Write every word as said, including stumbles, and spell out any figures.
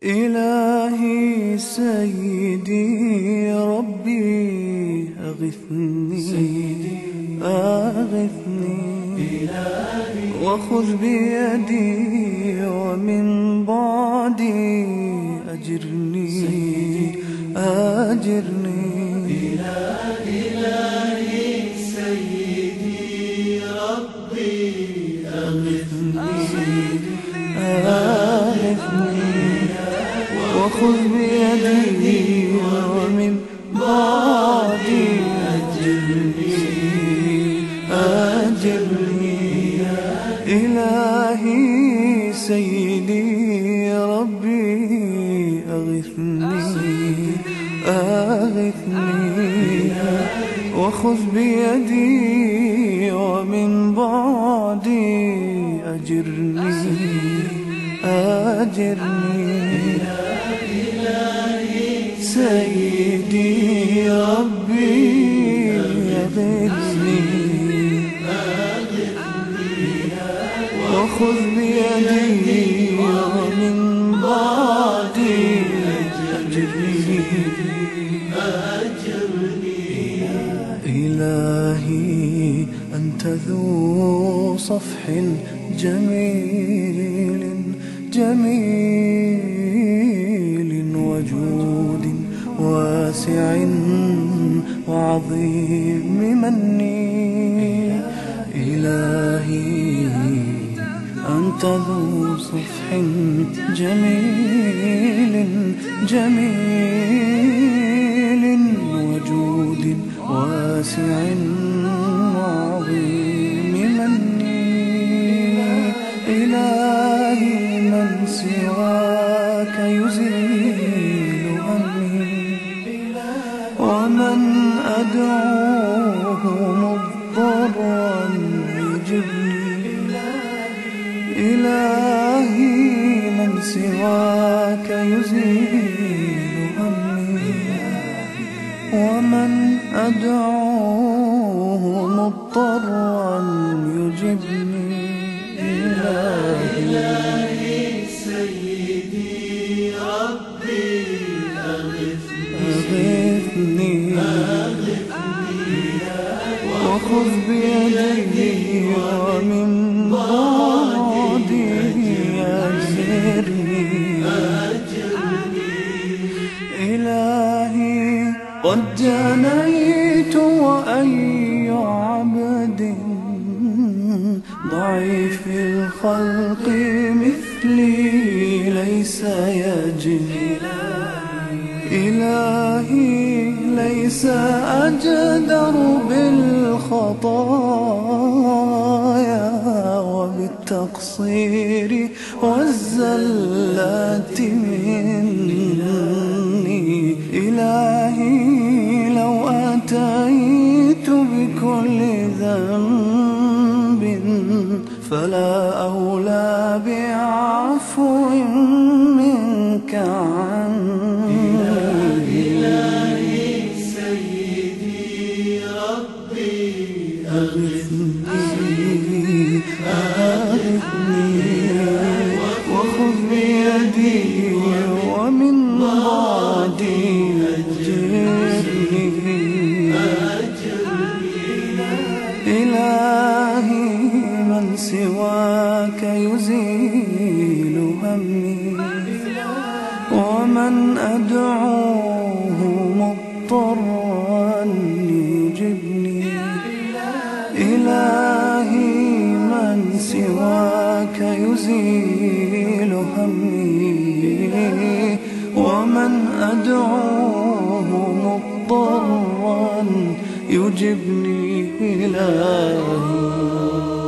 إلهي سيدي ربي أغثني أغثني وخذ بيدي ومن بعدي أجرني أجرني إلهي سيدي ربي أغثني أغثني وخذ بيدي ومن بعدي أجرني أجرني إلهي سيدي ربي أغثني أغثني وخذ بيدي ومن بعدي أجرني أجرني سيدي ربي أغثني وخذ بيدي ومن بعدي أجرني إلهي أنت ذو صفح جميل جميل وجود واسع وعظيم مني إلهي أنت ذو صفح جميل جميل وجود واسع وعظيم مني إلهي من سواك يزيل همي ومن أدعوه مضطرا يجبني إلهي من سواك يزيل همي ومن أدعوه مضطرا يجبني إلهي سيدي ربي أغثني وخذ بيدي ومن بعدي أجرني إلهي قد جنيت وأي عبد ضعيف الخلق مثلي ليس يجني إلهي ليس أجدر بالخطايا وبالتقصير والزلات مني إلهي لو أتيت بكل ذنب فلا أولى بعفو منك عني إلهي سيدي ربي أغثني أغثني وخذ بيدي ومن بعدي أجرني إلهي من سواك يزيل همي ومن أدعوه مضطرا يجبني إلهي من سواك يزيل همي ومن أدعوه مضطرا يجبني إلهي